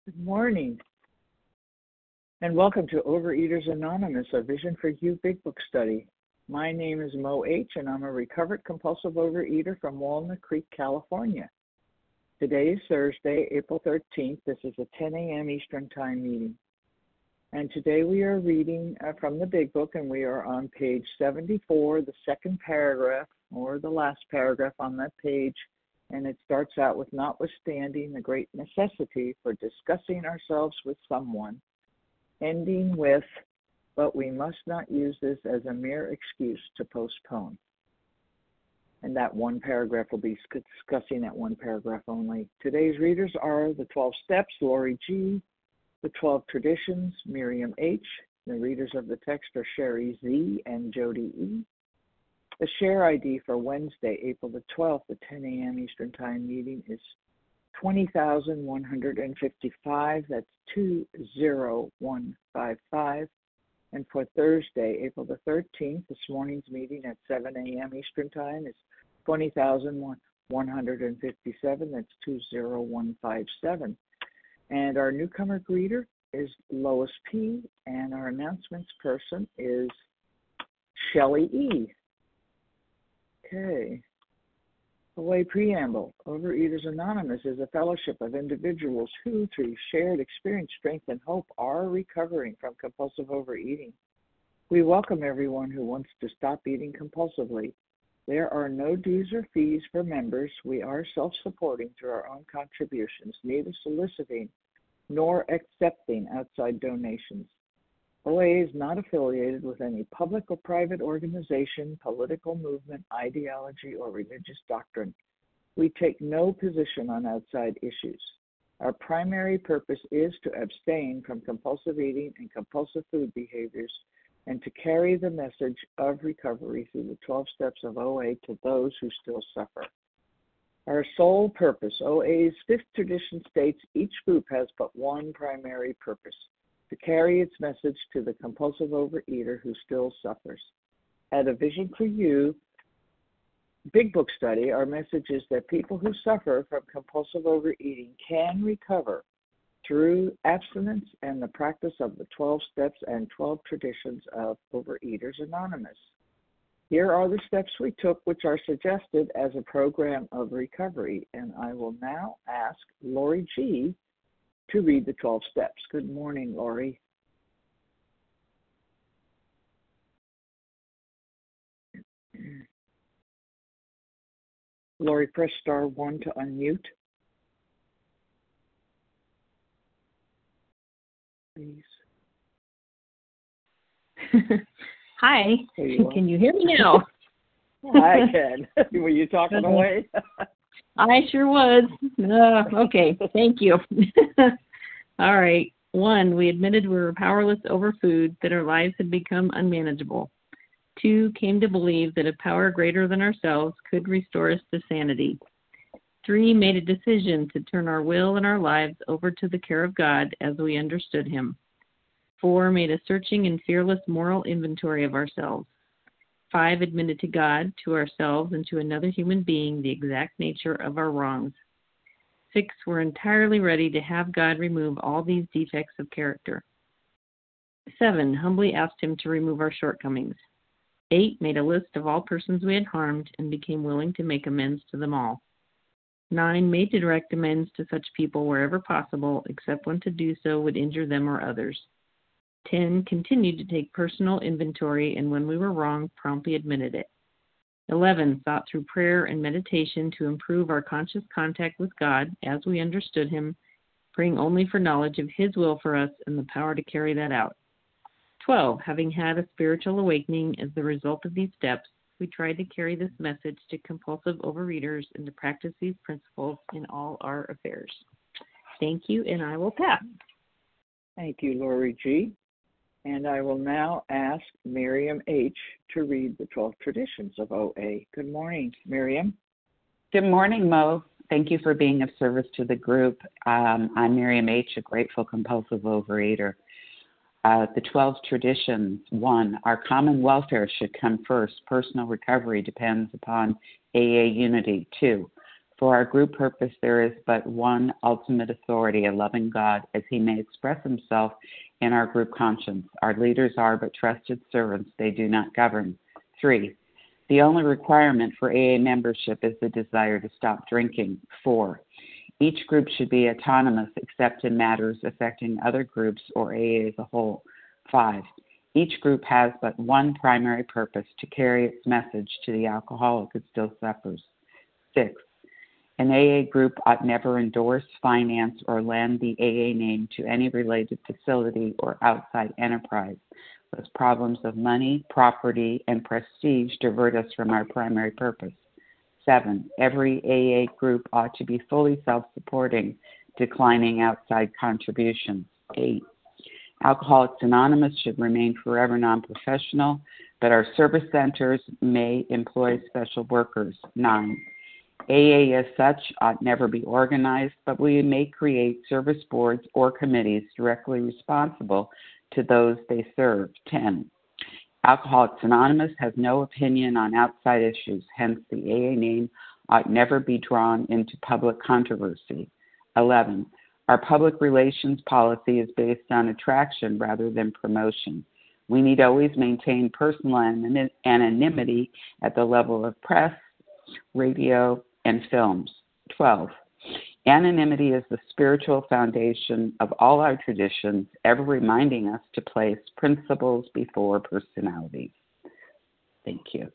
Good morning, and welcome to Overeaters Anonymous, a Vision for You Big Book study. My name is Mo H., and I'm a recovered compulsive overeater from Walnut Creek, California. Today is Thursday, April 13th. This is a 10 a.m. Eastern Time meeting. And today we are reading from the Big Book, and we are on page 74, the second paragraph, or the last paragraph on that page. And it starts out with, notwithstanding the great necessity for discussing ourselves with someone, ending with, but we must not use this as a mere excuse to postpone. And that one paragraph will be discussing that one paragraph only. Today's readers are the 12 Steps, Lori G., the 12 Traditions, Miriam H. The readers of the text are Sherry Z. and Jody E. The share ID for Wednesday, April the 12th, the 10 a.m. Eastern Time meeting is 20,155. That's 20155. And for Thursday, April the 13th, this morning's meeting at 7 a.m. Eastern Time is 20,157. That's 20157. And our newcomer greeter is Lois P. And our announcements person is Shelley E. Okay. OA Preamble. Overeaters Anonymous is a fellowship of individuals who, through shared experience, strength, and hope, are recovering from compulsive overeating. We welcome everyone who wants to stop eating compulsively. There are no dues or fees for members. We are self-supporting through our own contributions, neither soliciting nor accepting outside donations. OA is not affiliated with any public or private organization, political movement, ideology, or religious doctrine. We take no position on outside issues. Our primary purpose is to abstain from compulsive eating and compulsive food behaviors and to carry the message of recovery through the 12 steps of OA to those who still suffer. Our sole purpose, OA's fifth tradition states, each group has but one primary purpose: to carry its message to the compulsive overeater who still suffers. At A Vision for You Big Book study, our message is that people who suffer from compulsive overeating can recover through abstinence and the practice of the 12 steps and 12 traditions of Overeaters Anonymous. Here are the steps we took, which are suggested as a program of recovery. And I will now ask Lori G. to read the 12 steps. Good morning, Lori. Lori, press star 1 to unmute. Please. Hi. Can you hear me now? I can. Were you talking away? I sure was. Okay, thank you. All right. 1, we admitted we were powerless over food, that our lives had become unmanageable. 2, came to believe that a power greater than ourselves could restore us to sanity. 3, made a decision to turn our will and our lives over to the care of God as we understood Him. 4, made a searching and fearless moral inventory of ourselves. 5, admitted to God, to ourselves, and to another human being the exact nature of our wrongs. 6, we're entirely ready to have God remove all these defects of character. 7, humbly asked Him to remove our shortcomings. 8, made a list of all persons we had harmed and became willing to make amends to them all. 9, made direct amends to such people wherever possible, except when to do so would injure them or others. 10, continued to take personal inventory, and when we were wrong, promptly admitted it. 11, thought through prayer and meditation to improve our conscious contact with God as we understood Him, praying only for knowledge of His will for us and the power to carry that out. 12, having had a spiritual awakening as the result of these steps, we tried to carry this message to compulsive overeaters and to practice these principles in all our affairs. Thank you, and I will pass. Thank you, Lori G. And I will now ask Miriam H. to read the 12 traditions of OA. Good morning, Miriam. Good morning, Mo. Thank you for being of service to the group. I'm Miriam H., a grateful compulsive overeater. The 12 traditions. 1, our common welfare should come first. Personal recovery depends upon AA unity. 2, For our group purpose, there is but one ultimate authority, a loving God, as he may express himself in our group conscience. Our leaders are but trusted servants. They do not govern. 3, the only requirement for AA membership is the desire to stop drinking. 4, each group should be autonomous except in matters affecting other groups or AA as a whole. 5, each group has but one primary purpose, to carry its message to the alcoholic who still suffers. 6, an AA group ought never endorse, finance, or lend the AA name to any related facility or outside enterprise, lest problems of money, property, and prestige divert us from our primary purpose. 7, every AA group ought to be fully self-supporting, declining outside contributions. 8, Alcoholics Anonymous should remain forever non-professional, but our service centers may employ special workers. 9, AA as such ought never be organized, but we may create service boards or committees directly responsible to those they serve. 10, Alcoholics Anonymous has no opinion on outside issues, hence the AA name ought never be drawn into public controversy. 11, our public relations policy is based on attraction rather than promotion. We need always maintain personal anonymity at the level of press, radio, and films. 12, anonymity is the spiritual foundation of all our traditions, ever reminding us to place principles before personalities. Thank you.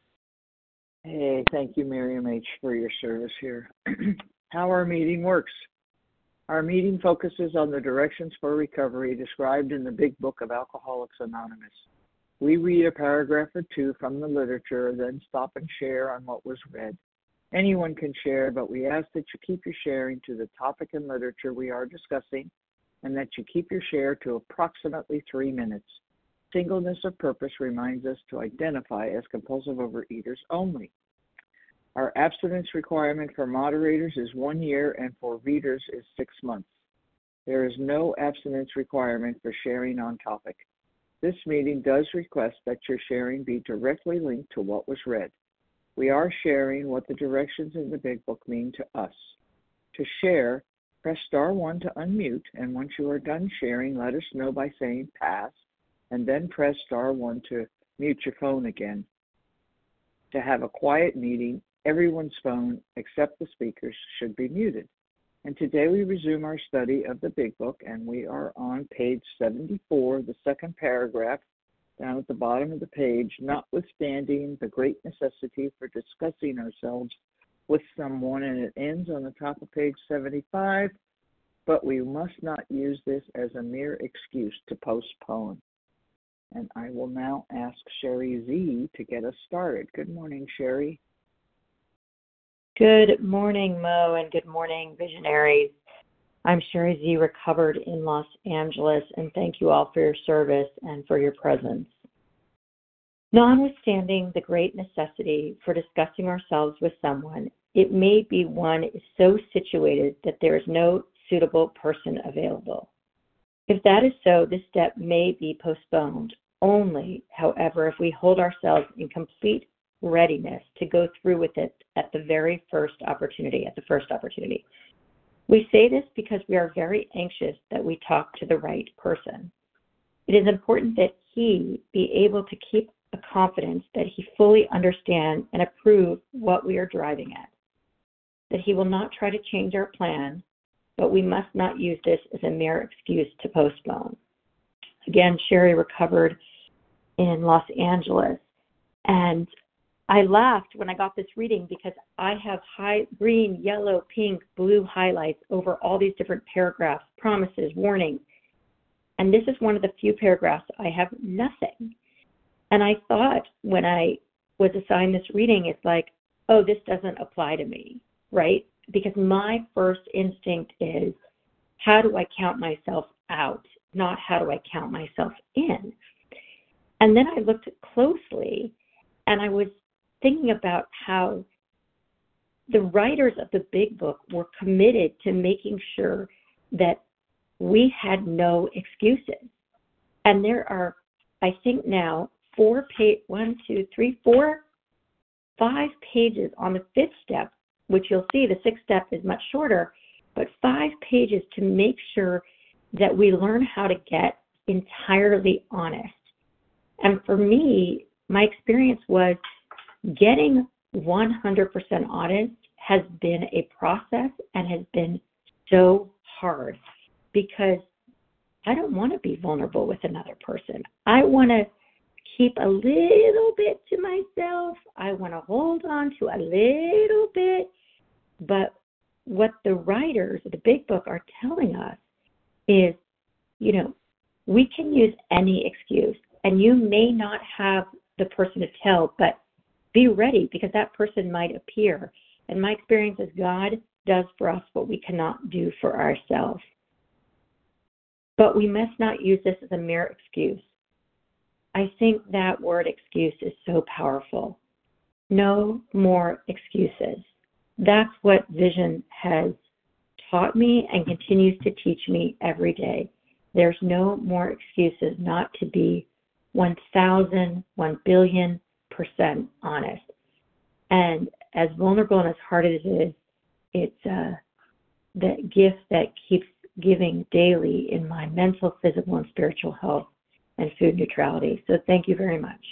Hey, thank you, Miriam H., for your service here. How our meeting works. Our meeting focuses on the directions for recovery described in the Big Book of Alcoholics Anonymous. We read a paragraph or two from the literature, then stop and share on what was read. Anyone can share, but we ask that you keep your sharing to the topic and literature we are discussing, and that you keep your share to approximately 3 minutes. Singleness of purpose reminds us to identify as compulsive overeaters only. Our abstinence requirement for moderators is 1 year, and for readers is 6 months. There is no abstinence requirement for sharing on topic. This meeting does request that your sharing be directly linked to what was read. We are sharing what the directions in the Big Book mean to us. To share, press star 1 to unmute, and once you are done sharing, let us know by saying pass, and then press star 1 to mute your phone again. To have a quiet meeting, everyone's phone, except the speakers, should be muted. And today we resume our study of the Big Book, and we are on page 74, the second paragraph, down at the bottom of the page, notwithstanding the great necessity for discussing ourselves with someone, and it ends on the top of page 75, but we must not use this as a mere excuse to postpone. And I will now ask Sherry Z to get us started. Good morning, Sherry. Good morning, Mo, and good morning, visionaries. I'm Sherry Z, recovered in Los Angeles, and thank you all for your service and for your presence. Notwithstanding the great necessity for discussing ourselves with someone, it may be one is so situated that there is no suitable person available. If that is so, this step may be postponed only, however, if we hold ourselves in complete readiness to go through with it at the first opportunity. We say this because we are very anxious that we talk to the right person. It is important that he be able to keep a confidence that he fully understands and approve what we are driving at, that he will not try to change our plan, but we must not use this as a mere excuse to postpone. Again, Sherry, recovered in Los Angeles, and I laughed when I got this reading because I have green, yellow, pink, blue highlights over all these different paragraphs, promises, warnings. And this is one of the few paragraphs I have nothing. And I thought when I was assigned this reading, it's like, oh, this doesn't apply to me, right? Because my first instinct is, how do I count myself out, not how do I count myself in? And then I looked closely, and I was thinking about how the writers of the Big Book were committed to making sure that we had no excuses. And there are, I think now, 5 pages on the 5th step which you'll see the sixth step is much shorter, but 5 pages to make sure that we learn how to get entirely honest. And for me, my experience was getting 100% honest has been a process and has been so hard because I don't want to be vulnerable with another person. I want to keep a little bit to myself. I want to hold on to a little bit. But what the writers of the Big Book are telling us is, we can use any excuse, and you may not have the person to tell, but be ready because that person might appear. And my experience is God does for us what we cannot do for ourselves. But we must not use this as a mere excuse. I think that word excuse is so powerful. No more excuses. That's what Vision has taught me and continues to teach me every day. There's no more excuses not to be 1,000, 1,000,000,000% honest. And as vulnerable and as hard as it is, it's that gift that keeps giving daily in my mental, physical, and spiritual health and food neutrality. So thank you very much.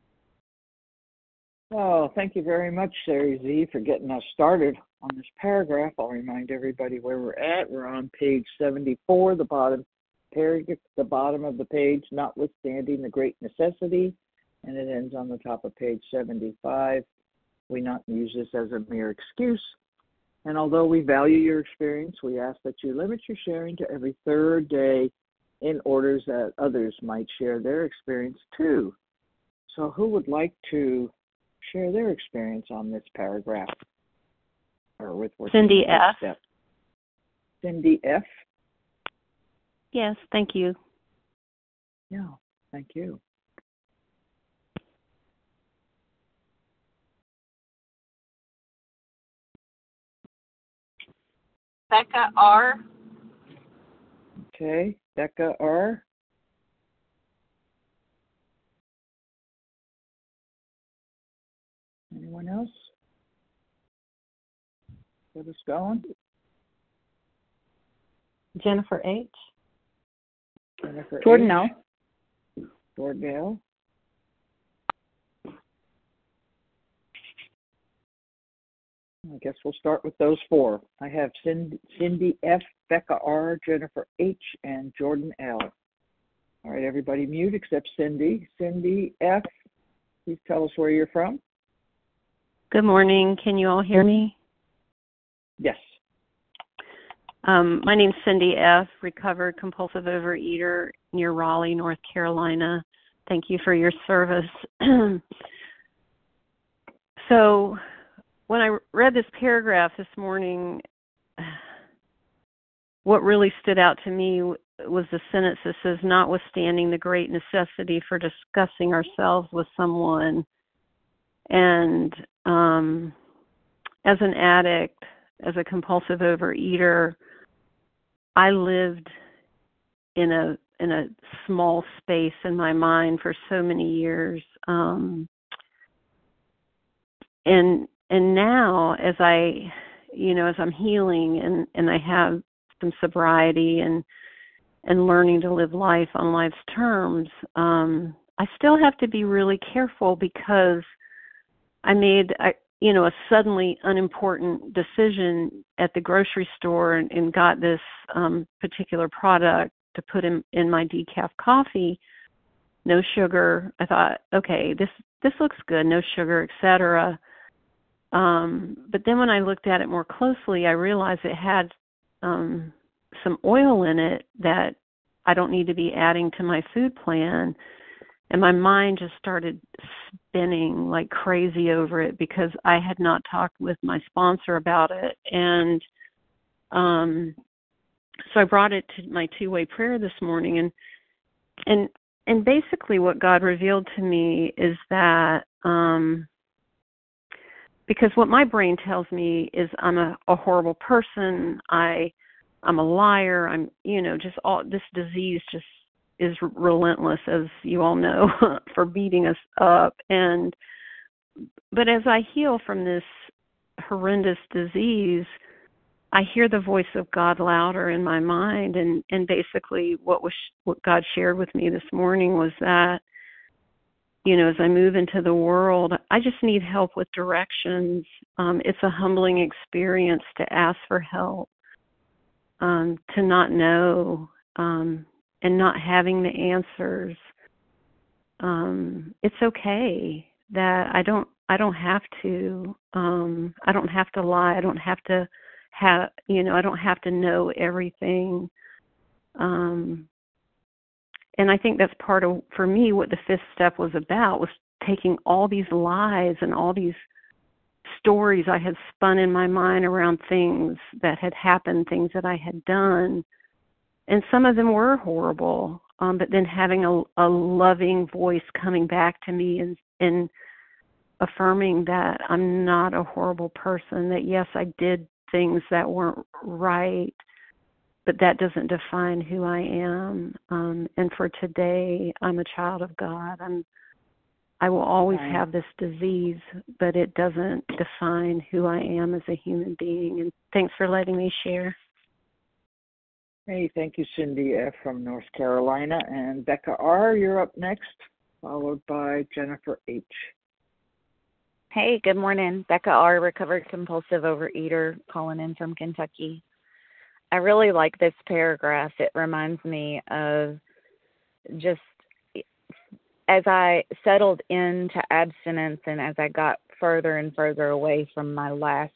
Oh, thank you very much, Sari Z, for getting us started on this paragraph. I'll remind everybody where we're at. We're on page 74, the bottom paragraph, the bottom of the page, notwithstanding the great necessity, and it ends on the top of page 75. We not use this as a mere excuse. And although we value your experience, we ask that you limit your sharing to every third day in order that others might share their experience too. So who would like to share their experience on this paragraph? Or with Cindy F. Step? Cindy F. Yes, thank you. Yeah, thank you. Becca R. Okay, Becca R. Anyone else? Get us going. Jennifer H. Jennifer Jordan H. L. Jordan L. I guess we'll start with those 4. I have Cindy F., Becca R., Jennifer H., and Jordan L. All right, everybody mute except Cindy. Cindy F., please tell us where you're from. Good morning. Can you all hear me? Yes. My name's Cindy F., recovered compulsive overeater near Raleigh, North Carolina. Thank you for your service. So when I read this paragraph this morning, what really stood out to me was the sentence that says, notwithstanding the great necessity for discussing ourselves with someone. And as an addict, as a compulsive overeater, I lived in a small space in my mind for so many years. And now as as I'm healing and I have some sobriety and learning to live life on life's terms, I still have to be really careful because I made a suddenly unimportant decision at the grocery store and got this particular product to put in my decaf coffee. No sugar. I thought, okay, this looks good, no sugar, etc. But then when I looked at it more closely, I realized it had some oil in it that I don't need to be adding to my food plan. And my mind just started spinning like crazy over it because I had not talked with my sponsor about it. And so I brought it to my two-way prayer this morning. And basically what God revealed to me is that because what my brain tells me is I'm a horrible person, I'm a liar, I'm, just all this disease just is relentless, as you all know, for beating us up. But as I heal from this horrendous disease, I hear the voice of God louder in my mind, and basically what God shared with me this morning was that, as I move into the world, I just need help with directions. It's a humbling experience to ask for help, to not know, and not having the answers. It's okay that I don't have to. I don't have to lie. I don't have to I don't have to know everything. And I think that's part of, for me, what the fifth step was about, was taking all these lies and all these stories I had spun in my mind around things that had happened, things that I had done. And some of them were horrible, but then having a loving voice coming back to me and affirming that I'm not a horrible person, that yes, I did things that weren't right, but that doesn't define who I am. And for today, I'm a child of God. I will always have this disease, but it doesn't define who I am as a human being. And thanks for letting me share. Hey, thank you, Cindy F. from North Carolina. And Becca R., you're up next, followed by Jennifer H. Hey, good morning. Becca R., recovered compulsive overeater, calling in from Kentucky. I really like this paragraph. It reminds me of just as I settled into abstinence and as I got further and further away from my last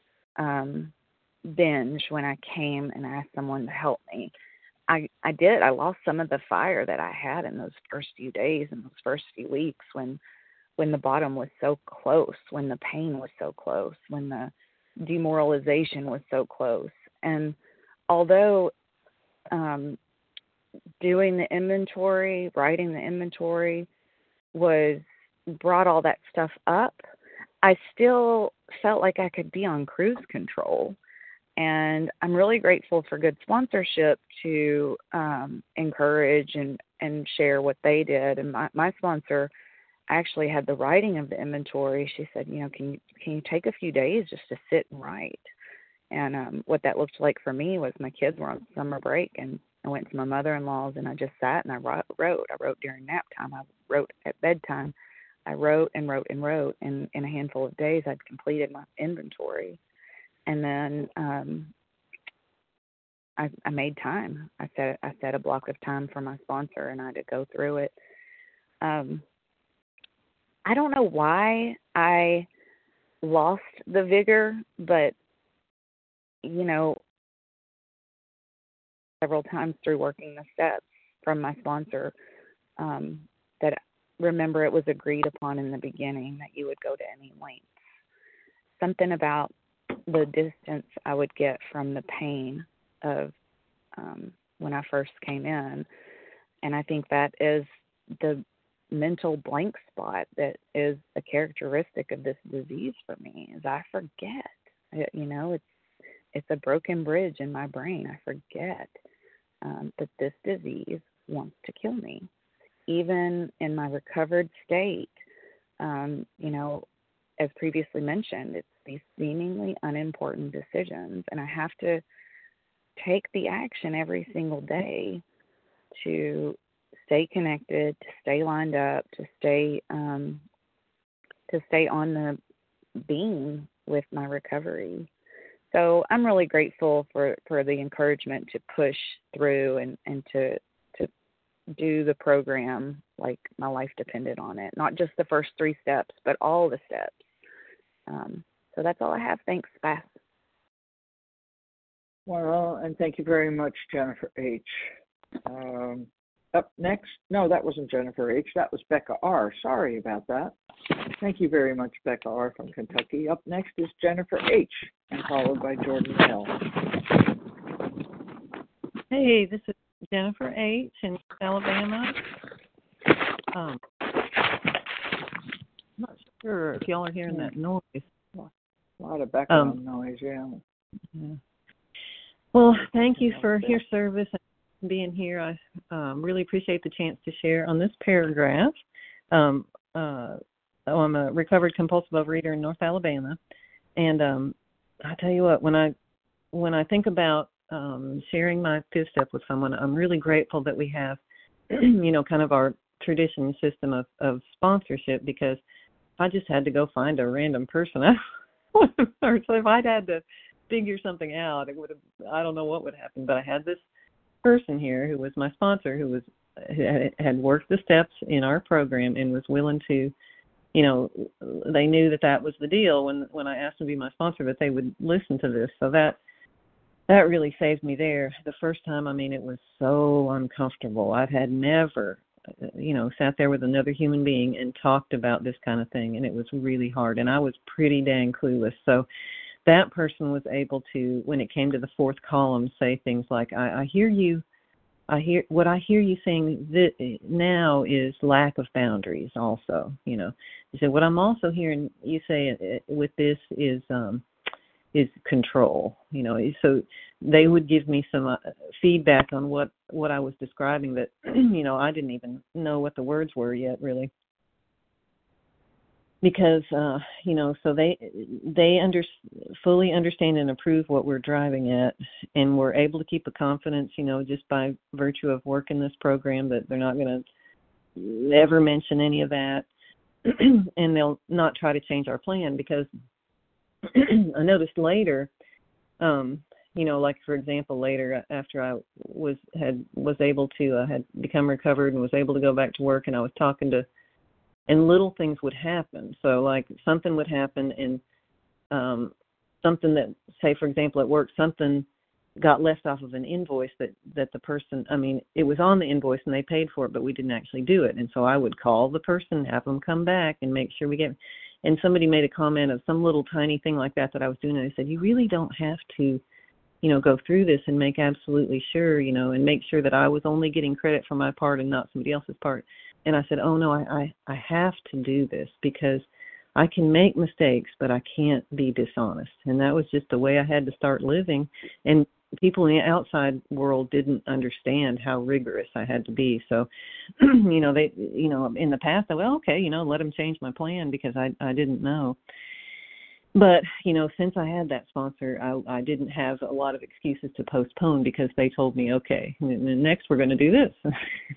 binge, when I came and asked someone to help me, I lost some of the fire that I had in those first few days and those first few weeks when the bottom was so close, when the pain was so close, when the demoralization was so close. And although doing the inventory, writing the inventory brought all that stuff up, I still felt like I could be on cruise control. And I'm really grateful for good sponsorship to encourage and share what they did. And my sponsor actually had the writing of the inventory. She said, can you take a few days just to sit and write? And what that looked like for me was my kids were on summer break, and I went to my mother-in-law's, and I just sat and I wrote. I wrote during nap time. I wrote at bedtime. I wrote and wrote and wrote. And in a handful of days, I'd completed my inventory. And then I made time. I set a block of time for my sponsor, and I had to go through it. I don't know why I lost the vigor, but, several times through working the steps from my sponsor, that remember it was agreed upon in the beginning that you would go to any length. Something about the distance I would get from the pain of when I first came in. And I think that is the mental blank spot that is a characteristic of this disease for me, is I forget. It's a broken bridge in my brain. I forget that this disease wants to kill me. Even in my recovered state, as previously mentioned, it's these seemingly unimportant decisions, and I have to take the action every single day to stay connected, to stay lined up, to stay on the beam with my recovery. So I'm really grateful for the encouragement to push through and to do the program like my life depended on it. Not just the first 3 steps, but all the steps. So that's all I have. Thanks, Beth. Well, and thank you very much, Jennifer H. Up next, no, that wasn't Jennifer H. That was Becca R. Sorry about that. Thank you very much, Becca R. from Kentucky. Up next is Jennifer H. and followed by Jordan L. Hey, this is Jennifer H. in Alabama. I'm not sure if y'all are hearing that noise. A lot of background noise, yeah. Well, thank you for your service and being here. I really appreciate the chance to share on this paragraph. I'm a recovered compulsive overeater in North Alabama, And I tell you what, when I think about sharing my fifth step with someone, I'm really grateful that we have, kind of our tradition system of sponsorship, because if I just had to go find a random person, or so if I'd had to figure something out, I don't know what would happen. But I had this person here who was my sponsor, who had worked the steps in our program and was willing to, they knew that was the deal when I asked them to be my sponsor, that they would listen to this. So that really saved me there. The first time, it was so uncomfortable. I had never, sat there with another human being and talked about this kind of thing, and it was really hard, and I was pretty dang clueless. So that person was able to, when it came to the fourth column, say things like, I hear you. What I hear you saying now is lack of boundaries also, He said, what I'm also hearing you say with this is control, So they would give me some feedback on what I was describing that, I didn't even know what the words were yet, really. Because, so they fully understand and approve what we're driving at, and we're able to keep a confidence, just by virtue of working this program, that they're not going to ever mention any of that, and they'll not try to change our plan. Because I noticed later, like, for example, later after I was able to, had become recovered and was able to go back to work, and I was talking to, and little things would happen. So, like, something would happen, and something that, say, for example, at work, something got left off of an invoice that the person, it was on the invoice and they paid for it, but we didn't actually do it. And so I would call the person, have them come back and make sure we get, and somebody made a comment of some little tiny thing like that I was doing, and I said, you really don't have to, go through this and make absolutely sure, and make sure that I was only getting credit for my part and not somebody else's part. And I said, oh, no, I have to do this, because I can make mistakes, but I can't be dishonest. And that was just the way I had to start living. And people in the outside world didn't understand how rigorous I had to be. So, they, in the past, I went, okay, let them change my plan, because I didn't know. But, since I had that sponsor, I didn't have a lot of excuses to postpone, because they told me, okay, next we're going to do this.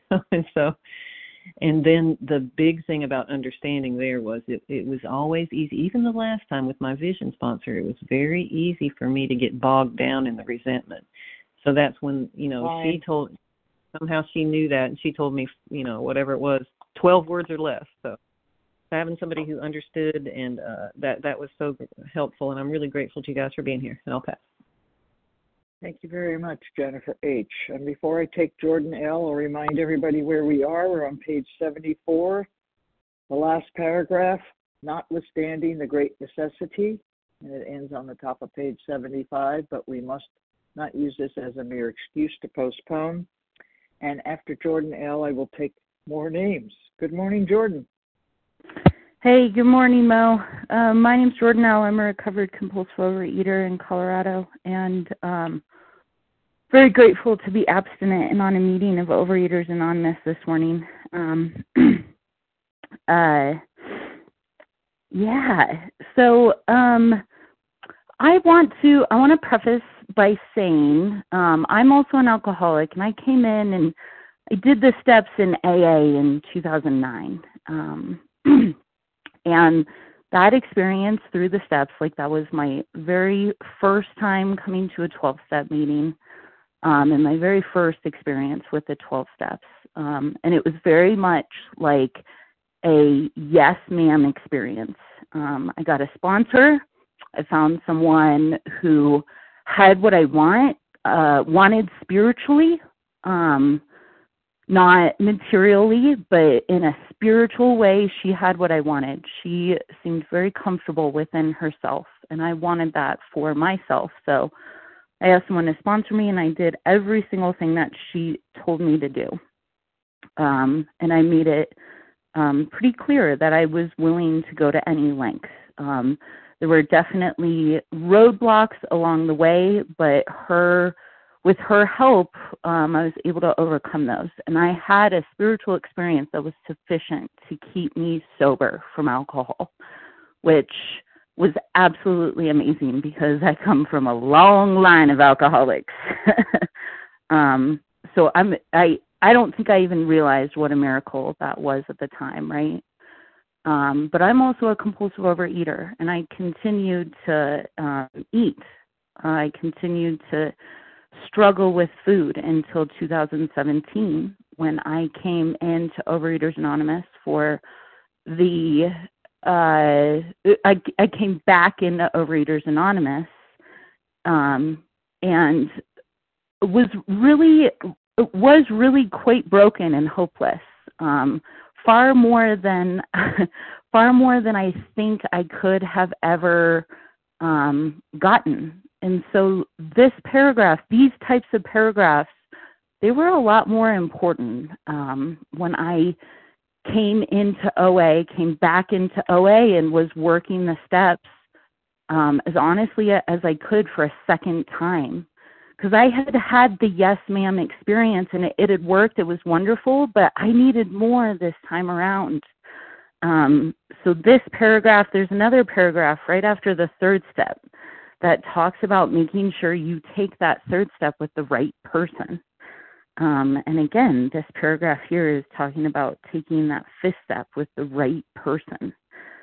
And then the big thing about understanding there was it was always easy. Even the last time with my vision sponsor, it was very easy for me to get bogged down in the resentment. So that's when, somehow she knew that, and she told me, whatever it was, 12 words or less. So having somebody who understood, and that was so helpful, and I'm really grateful to you guys for being here, and I'll pass. Thank you very much, Jennifer H. And before I take Jordan L., I'll remind everybody where we are. We're on page 74, the last paragraph, notwithstanding the great necessity, and it ends on the top of page 75, but we must not use this as a mere excuse to postpone. And after Jordan L., I will take more names. Good morning, Jordan. Hey, good morning, Mo. My name's Jordan L. I'm a recovered compulsive overeater in Colorado, and very grateful to be abstinent and on a meeting of Overeaters Anonymous this morning. So I want to preface by saying I'm also an alcoholic, and I came in and I did the steps in AA in 2009. And that experience through the steps, that was my very first time coming to a 12-step meeting, and my very first experience with the 12 steps. And it was very much like a yes, ma'am experience. I got a sponsor. I found someone who had what I wanted spiritually, not materially, but in a spiritual way. She had what I wanted. She seemed very comfortable within herself, and I wanted that for myself. So I asked someone to sponsor me, and I did every single thing that she told me to do. And I made it pretty clear that I was willing to go to any length. There were definitely roadblocks along the way, but with her help, I was able to overcome those. And I had a spiritual experience that was sufficient to keep me sober from alcohol, which was absolutely amazing because I come from a long line of alcoholics. So I don't think I even realized what a miracle that was at the time, right? But I'm also a compulsive overeater, and I continued to eat. I continued to struggle with food until 2017 when I came into Overeaters Anonymous for the I came back into Overeaters Anonymous and was really quite broken and hopeless. Far more than I think I could have ever gotten. And so these types of paragraphs, they were a lot more important when I came back into OA and was working the steps as honestly as I could for a second time. Because I had the yes ma'am experience and it had worked, it was wonderful, but I needed more this time around. So this paragraph, there's another paragraph right after the third step that talks about making sure you take that third step with the right person. And again, this paragraph here is talking about taking that fifth step with the right person.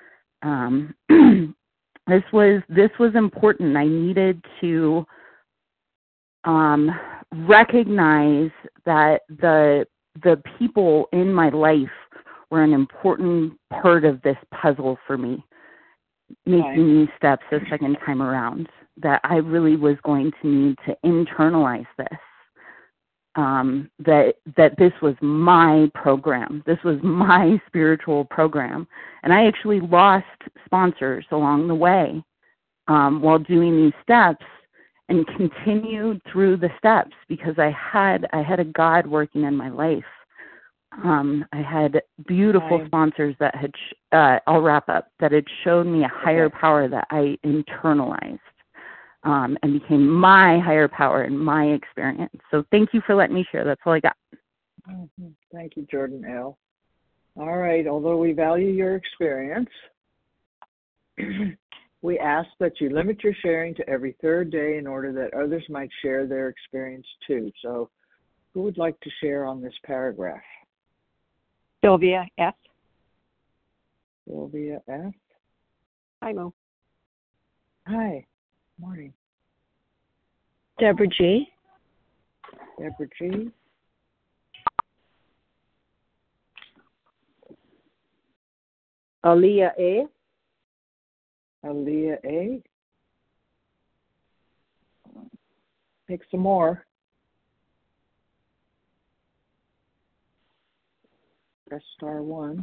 This was important. I needed to recognize that the people in my life were an important part of this puzzle for me, making these steps the second time around, that I really was going to need to internalize this. That this was my program. This was my spiritual program. And I actually lost sponsors along the way while doing these steps and continued through the steps because I had a God working in my life. I had beautiful sponsors that had, I'll wrap up, that had shown me a higher power that I internalized. And became my higher power in my experience. So thank you for letting me share. That's all I got. Mm-hmm. Thank you, Jordan L. All right. Although we value your experience, we ask that you limit your sharing to every third day in order that others might share their experience too. So who would like to share on this paragraph? Sylvia F. Sylvia F. Hi, Mo. Hi. Morning. Deborah G. Deborah G. Aaliyah A. Aaliyah A. Pick some more. Press star 1.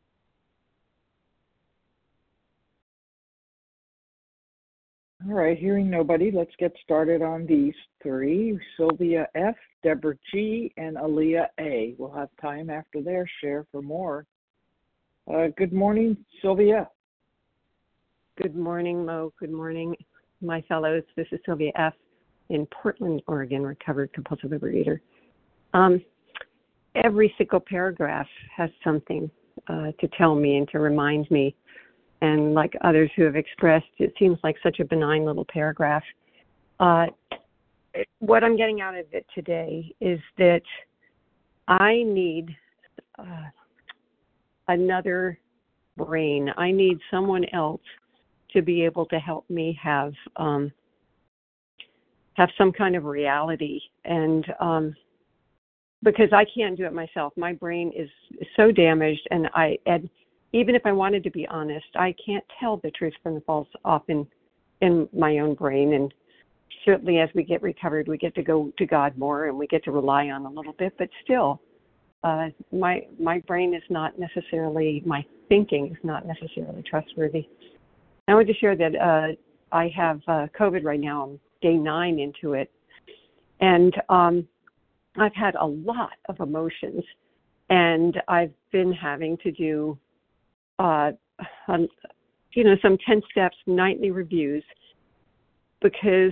All right, hearing nobody, let's get started on these three. Sylvia F., Deborah G., and Aaliyah A. We'll have time after their share for more. Good morning, Sylvia. Good morning, Mo. Good morning, my fellows. This is Sylvia F. in Portland, Oregon, recovered compulsive overeater. Every single paragraph has something to tell me and to remind me. And like others who have expressed, it seems like such a benign little paragraph. What I'm getting out of it today is that I need another brain. I need someone else to be able to help me have some kind of reality. And because I can't do it myself, my brain is so damaged, and even if I wanted to be honest, I can't tell the truth from the false often in my own brain. And certainly as we get recovered, we get to go to God more and we get to rely on a little bit. But still, my brain is not necessarily, my thinking is not necessarily trustworthy. I want to share that I have COVID right now. I'm day 9 into it. And I've had a lot of emotions. And I've been having to do some 10 steps nightly reviews because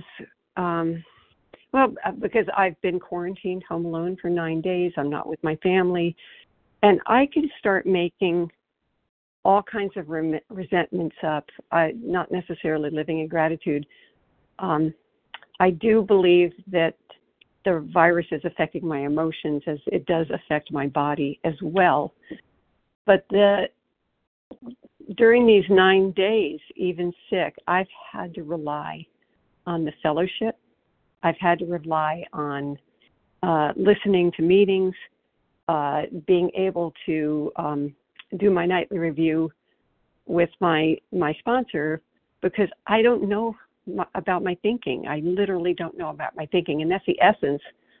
I've been quarantined home alone for 9 days. I'm not with my family, and I can start making all kinds of resentments up, not necessarily living in gratitude. I do believe that the virus is affecting my emotions as it does affect my body as well. But during these 9 days, even sick, I've had to rely on the fellowship. I've had to rely on listening to meetings, being able to do my nightly review with my sponsor, because I don't know about my thinking. I literally don't know about my thinking. And that's the essence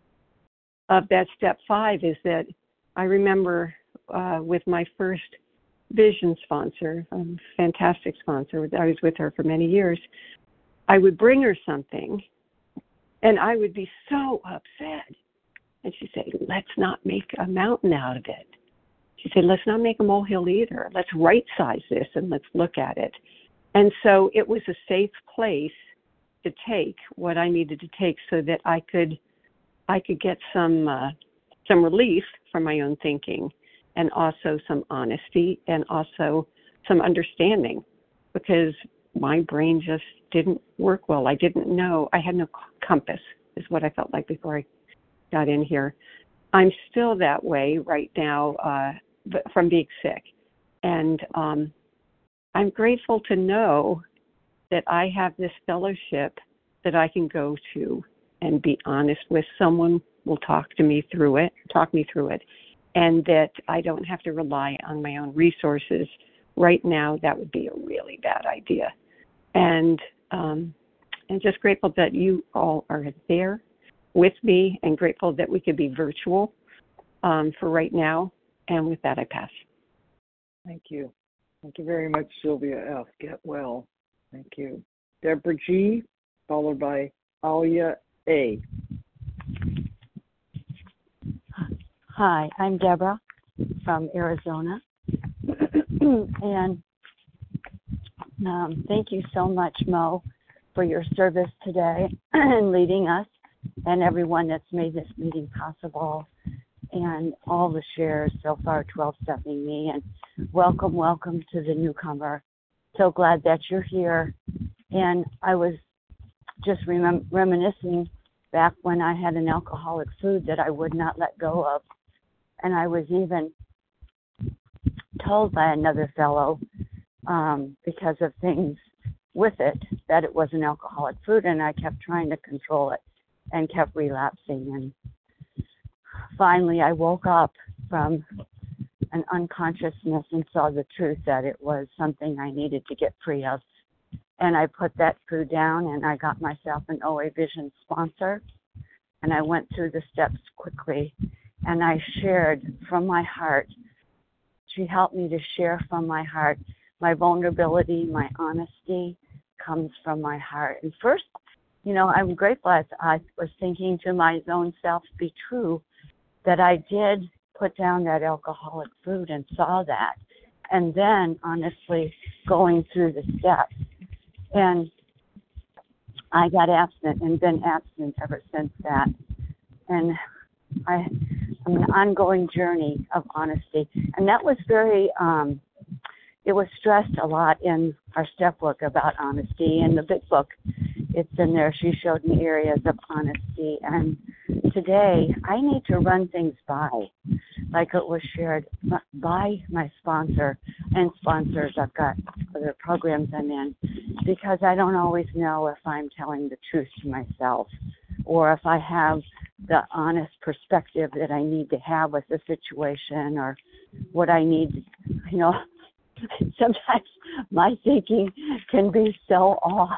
of that step 5, is that I remember with my first vision sponsor, a fantastic sponsor, I was with her for many years, I would bring her something and I would be so upset. And she'd say, let's not make a mountain out of it. She said, let's not make a molehill either. Let's right size this and let's look at it. And so it was a safe place to take what I needed to take so that I could get some relief from my own thinking, and also some honesty, and also some understanding, because my brain just didn't work well. I didn't know. I had no compass, is what I felt like before I got in here. I'm still that way right now from being sick. And I'm grateful to know that I have this fellowship that I can go to and be honest with. Someone will talk me through it, and that I don't have to rely on my own resources. Right now, that would be a really bad idea. And just grateful that you all are there with me, and grateful that we could be virtual for right now. And with that, I pass. Thank you. Thank you very much, Sylvia F. Get well. Thank you. Deborah G., followed by Alia A. Hi, I'm Deborah from Arizona. And thank you so much, Mo, for your service today and leading us, and everyone that's made this meeting possible, and all the shares so far, 12-stepping me. And welcome to the newcomer. So glad that you're here. And I was just reminiscing back when I had an alcoholic food that I would not let go of. And I was even told by another fellow, because of things with it, that it was an alcoholic food, and I kept trying to control it and kept relapsing. And finally, I woke up from an unconsciousness and saw the truth that it was something I needed to get free of. And I put that food down, and I got myself an OA Vision sponsor, and I went through the steps quickly, and I shared from my heart. She helped me to share from my heart. My vulnerability, my honesty comes from my heart. And first, I'm grateful, as I was thinking to my own self, be true, that I did put down that alcoholic food and saw that. And then, honestly, going through the steps. And I got abstinent and been abstinent ever since that. And I'm an ongoing journey of honesty. And that was very, it was stressed a lot in our step book about honesty. In the big book, it's in there. She showed me areas of honesty. And today, I need to run things by, like it was shared, by my sponsor and sponsors. I've got other programs I'm in, because I don't always know if I'm telling the truth to myself, or if I have the honest perspective that I need to have with the situation, or what I need, sometimes my thinking can be so off.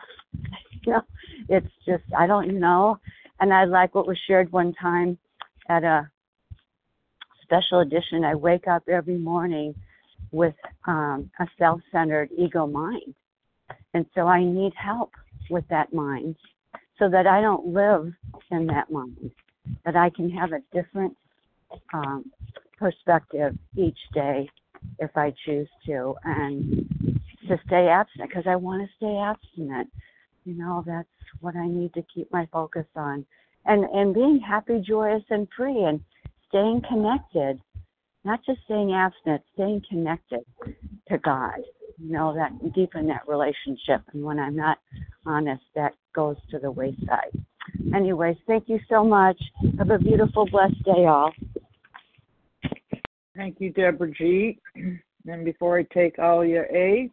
It's just, I don't know. And I like what was shared one time at a special edition. I wake up every morning with a self-centered ego mind. And so I need help with that mind, so that I don't live in that mind, that I can have a different perspective each day if I choose to, and to stay abstinent, because I want to stay abstinent. That's what I need to keep my focus on. And being happy, joyous, and free, and staying connected, not just staying abstinent, staying connected. to God, that deepen that relationship. And when I'm not honest, that goes to the wayside. Anyways, thank you so much. Have a beautiful, blessed day, all. Thank you, Deborah G. And before I take Alia A.,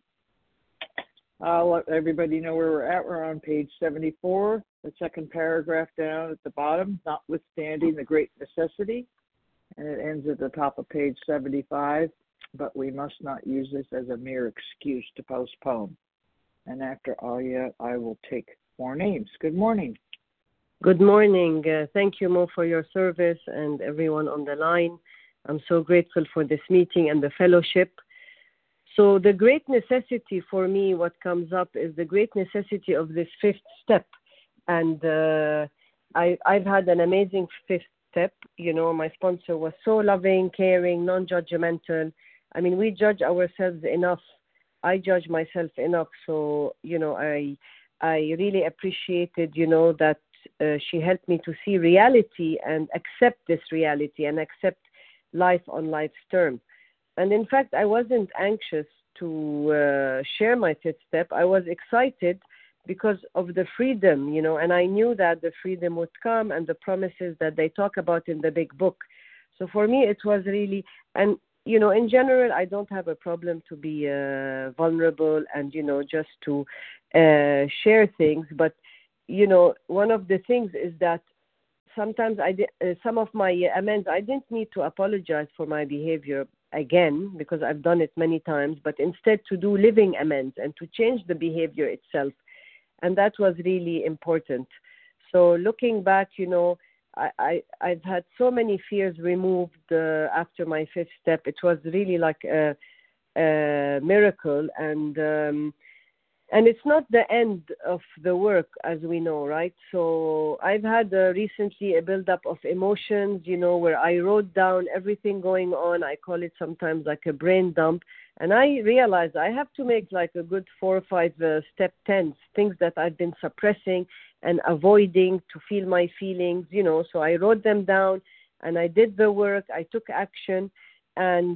I'll let everybody know where we're at. We're on page 74, the second paragraph down at the bottom, notwithstanding the great necessity. And it ends at the top of page 75, but we must not use this as a mere excuse to postpone. And after Alia, I will take more names. Good morning. Good morning. Thank you, Mo, for your service and everyone on the line. I'm so grateful for this meeting and the fellowship. So the great necessity for me, what comes up is the great necessity of this fifth step. And I've had an amazing fifth step. My sponsor was so loving, caring, non-judgmental. I mean, we judge ourselves enough. I judge myself enough. So, I really appreciated, that she helped me to see reality and accept this reality and accept life on life's term. And in fact, I wasn't anxious to share my fifth step. I was excited because of the freedom, and I knew that the freedom would come and the promises that they talk about in the big book. So for me, it was really, and, in general, I don't have a problem to be vulnerable and, just to share things. But, one of the things is that sometimes some of my amends, I didn't need to apologize for my behavior again because I've done it many times, but instead to do living amends and to change the behavior itself. And that was really important. So looking back, I've had so many fears removed after my fifth step. It was really like a miracle. And it's not the end of the work, as we know, right? So I've had recently a buildup of emotions, where I wrote down everything going on. I call it sometimes like a brain dump. And I realized I have to make like a good 4 or 5 step 10s, things that I've been suppressing and avoiding to feel my feelings, So I wrote them down and I did the work. I took action and,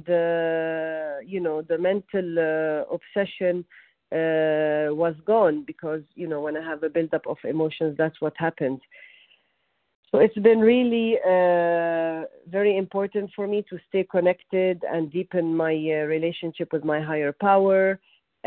the mental obsession was gone because, when I have a buildup of emotions, that's what happens. So it's been really very important for me to stay connected and deepen my relationship with my higher power.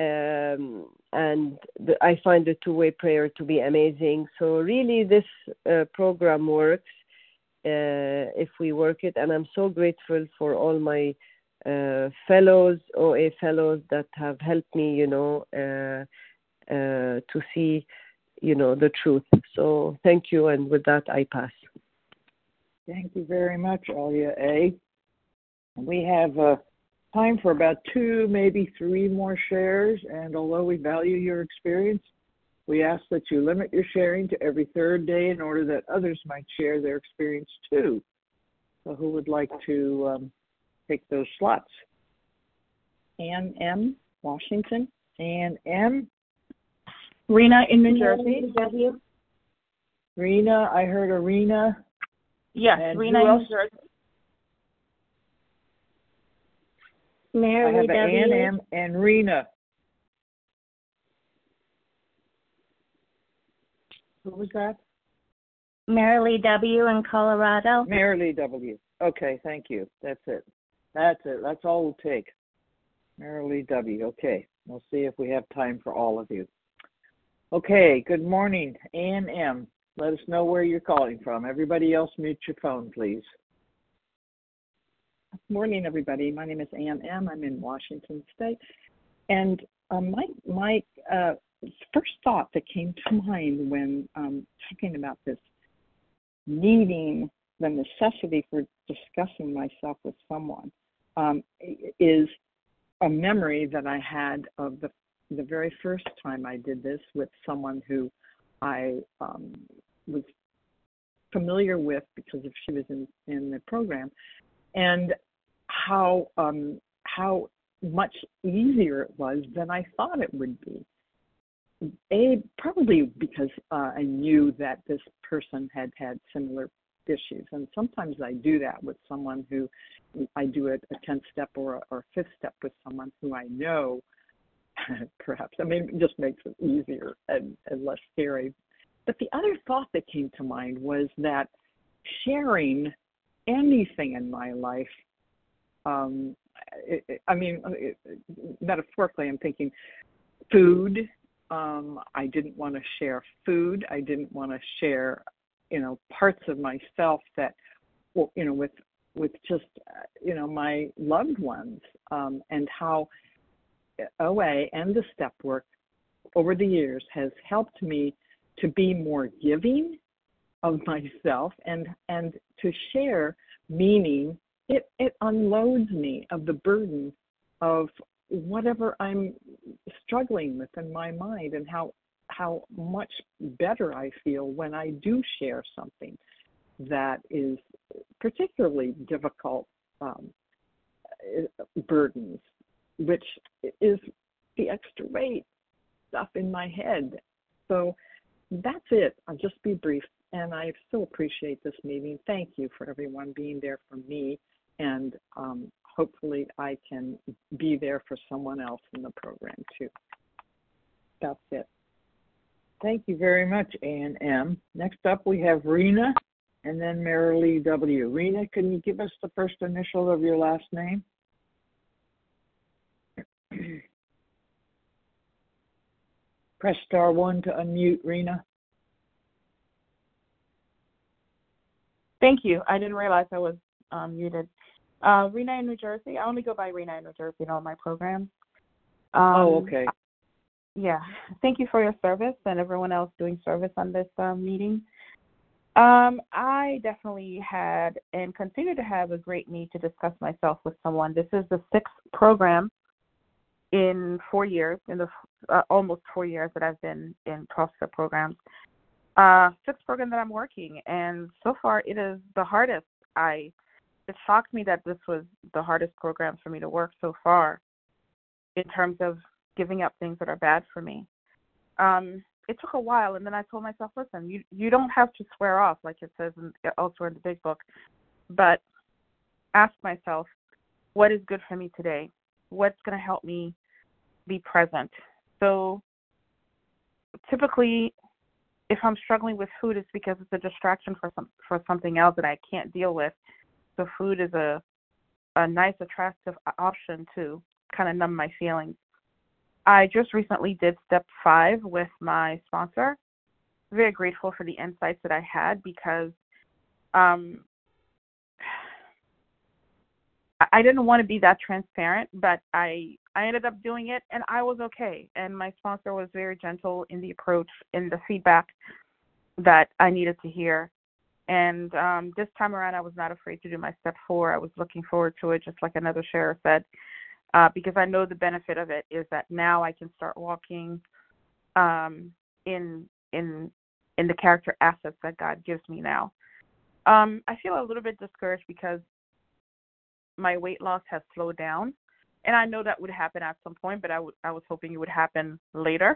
I find the two-way prayer to be amazing. So really this program works if we work it. And I'm so grateful for all my fellows, OA fellows that have helped me, to see, the truth. So thank you. And with that, I pass. Thank you very much, Alia A. We have time for about 2, maybe 3 more shares. And although we value your experience, we ask that you limit your sharing to every 3rd day in order that others might share their experience too. So who would like to take those slots? Ann M., Washington. Ann M. Rena in New Jersey. Rena, I heard Arena. Yes, and Rena in New Jersey. I have Ann M. and Rena. Who was that? Marilee W. in Colorado. Marilee W. Okay, thank you. That's it. That's all we'll take. Marilee W. Okay, we'll see if we have time for all of you. Okay, good morning, Ann M. Let us know where you're calling from. Everybody else, mute your phone, please. Good morning, everybody. My name is Ann M. I'm in Washington State. And my first thought that came to mind when talking about this needing the necessity for discussing myself with someone is a memory that I had of the very first time I did this with someone who I was familiar with because she was in the program, and how much easier it was than I thought it would be. Probably because I knew that this person had similar issues. And sometimes I do that with someone who I do a 10th step or a 5th step with someone who I know, perhaps. I mean, it just makes it easier and less scary. But the other thought that came to mind was that sharing anything in my life, metaphorically, I'm thinking food. I didn't want to share food. I didn't want to share, parts of myself that, with just, my loved ones, and how OA and the step work over the years has helped me to be more giving of myself and to share, meaning it unloads me of the burden of whatever I'm struggling with in my mind, and how much better I feel when I do share something that is particularly difficult burdens, which is the extra weight stuff in my head. So that's it. I'll just be brief, and I so appreciate this meeting. Thank you for everyone being there for me, and hopefully I can be there for someone else in the program too. That's it. Thank you very much, A&M. Next up, we have Rena and then Marilee W. Rena, can you give us the first initial of your last name? Press *1 to unmute, Rena. Thank you. I didn't realize I was muted. Rena in New Jersey. I only go by Rena in New Jersey in all my programs. Okay. Yeah. Thank you for your service and everyone else doing service on this meeting. I definitely had and continue to have a great need to discuss myself with someone. This is the 6th program in 4 years, in the almost 4 years that I've been in 12-step programs. 6th program that I'm working, and so far it is the hardest. It shocked me that this was the hardest program for me to work so far in terms of giving up things that are bad for me. It took a while, and then I told myself, listen, you don't have to swear off like it says elsewhere in the big book, but ask myself, what is good for me today? What's going to help me be present? So typically, if I'm struggling with food, it's because it's a distraction for something else that I can't deal with. So food is a nice, attractive option to kind of numb my feelings. I just recently did step 5 with my sponsor. Very grateful for the insights that I had, because I didn't want to be that transparent, but I ended up doing it, and I was okay. And my sponsor was very gentle in the approach, in the feedback that I needed to hear. And this time around, I was not afraid to do my step 4. I was looking forward to it, just like another sharer said, because I know the benefit of it is that now I can start walking in the character assets that God gives me now. I feel a little bit discouraged because my weight loss has slowed down, and I know that would happen at some point, but I was hoping it would happen later.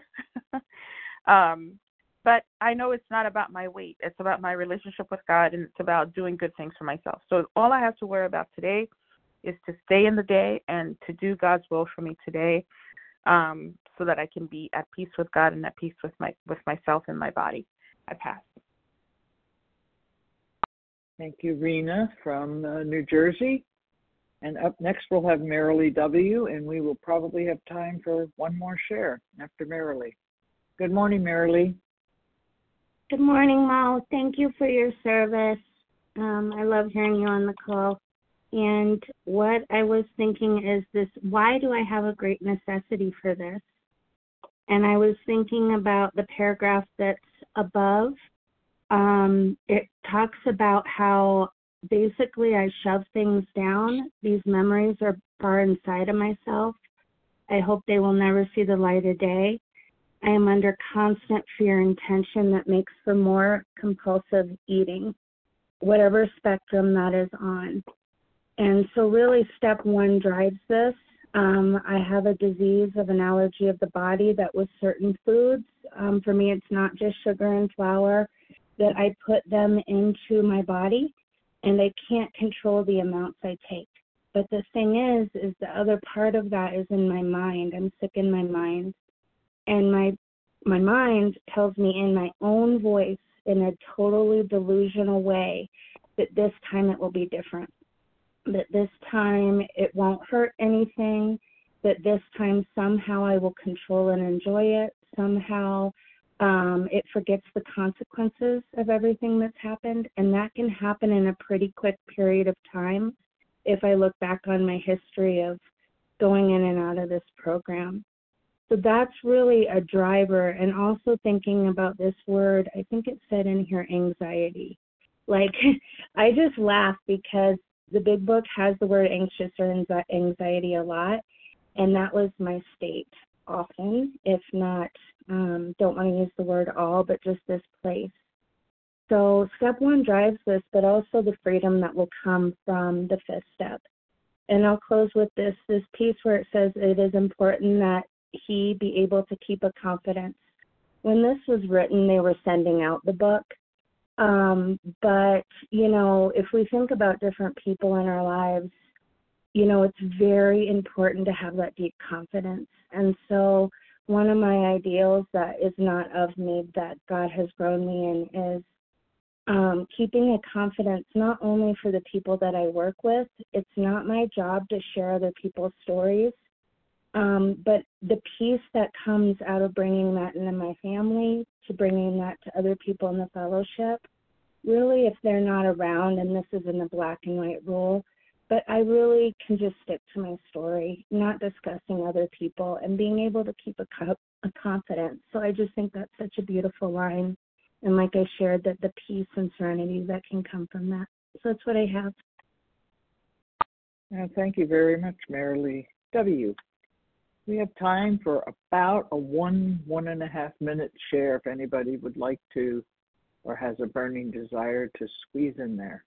But I know it's not about my weight. It's about my relationship with God, and it's about doing good things for myself. So all I have to worry about today is to stay in the day and to do God's will for me today, so that I can be at peace with God and at peace with myself and my body. I pass. Thank you, Rena from New Jersey. And up next, we'll have Marilee W., and we will probably have time for one more share after Marilee. Good morning, Marilee. Good morning, Mal. Thank you for your service. I love hearing you on the call. And what I was thinking is this: why do I have a great necessity for this? And I was thinking about the paragraph that's above. It talks about how basically I shove things down. These memories are far inside of myself. I hope they will never see the light of day. I am under constant fear and tension that makes for more compulsive eating, whatever spectrum that is on. And so really step 1 drives this. I have a disease of an allergy of the body that with certain foods. For me, it's not just sugar and flour. that I put them into my body, and I can't control the amounts I take. But the thing is the other part of that is in my mind. I'm sick in my mind. And my mind tells me in my own voice, in a totally delusional way, that this time it will be different. That this time it won't hurt anything. That this time somehow I will control and enjoy it. Somehow it forgets the consequences of everything that's happened. And that can happen in a pretty quick period of time if I look back on my history of going in and out of this program. So that's really a driver. And also thinking about this word, I think it said in here anxiety. Like, I just laugh because the big book has the word anxious or anxiety a lot. And that was my state often, if not, don't want to use the word all, but just this place. So step one drives this, but also the freedom that will come from the fifth step. And I'll close with this piece where it says it is important that he be able to keep a confidence. When this was written, they were sending out the book. But, you know, if we think about different people in our lives, you know, it's very important to have that deep confidence. And so one of my ideals that is not of me, that God has grown me in, is keeping a confidence not only for the people that I work with. It's not my job to share other people's stories, but the peace that comes out of bringing that into my family, to bringing that to other people in the fellowship, really, if they're not around, and this isn't a black and white rule, but I really can just stick to my story, not discussing other people, and being able to keep a confidence. So I just think that's such a beautiful line. And like I shared, that the peace and serenity that can come from that. So that's what I have. Thank you very much, Mary Lee W. We have time for about a 1.5 minute share if anybody would like to or has a burning desire to squeeze in there.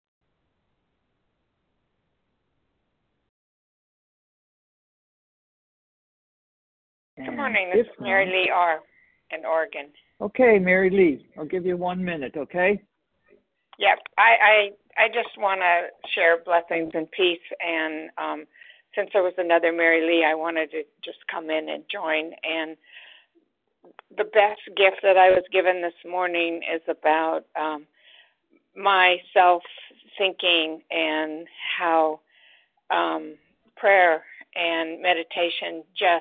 Good morning. This is Mary Lee R. in Oregon. Okay, Mary Lee, I'll give you 1 minute, okay? Yep. I just want to share blessings and peace, and since there was another Mary Lee, I wanted to just come in and join. And the best gift that I was given this morning is about my self-thinking and how prayer and meditation just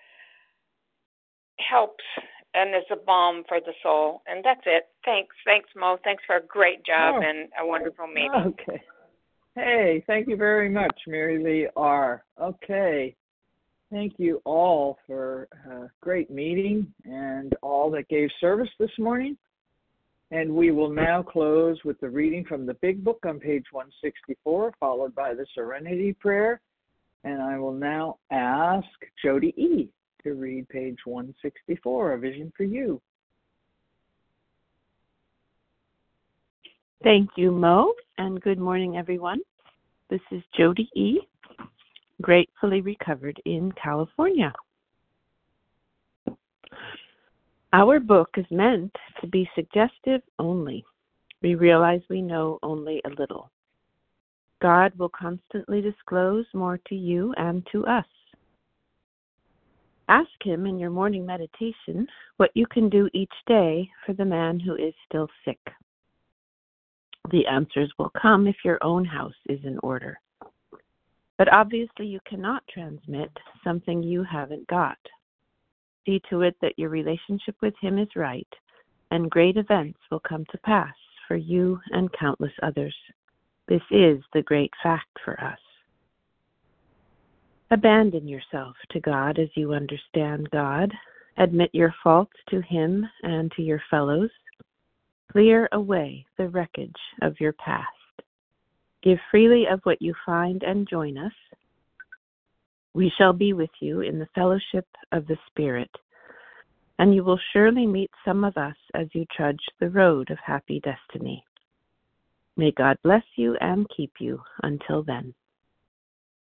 helps and is a balm for the soul. And that's it. Thanks, Mo. Thanks for a great job and a wonderful meeting. Okay. Hey, thank you very much, Mary Lee R. Okay. Thank you all for a great meeting and all that gave service this morning. And we will now close with the reading from the Big Book on page 164, followed by the Serenity Prayer. And I will now ask Jody E. to read page 164, A Vision for You. Thank you, Mo, and good morning, everyone. This is Jody E., gratefully recovered in California. Our book is meant to be suggestive only. We realize we know only a little. God will constantly disclose more to you and to us. Ask him in your morning meditation what you can do each day for the man who is still sick. The answers will come if your own house is in order. But obviously you cannot transmit something you haven't got. See to it that your relationship with him is right, and great events will come to pass for you and countless others. This is the great fact for us. Abandon yourself to God as you understand God. Admit your faults to him and to your fellows. Clear away the wreckage of your past. Give freely of what you find and join us. We shall be with you in the fellowship of the Spirit, and you will surely meet some of us as you trudge the road of happy destiny. May God bless you and keep you until then.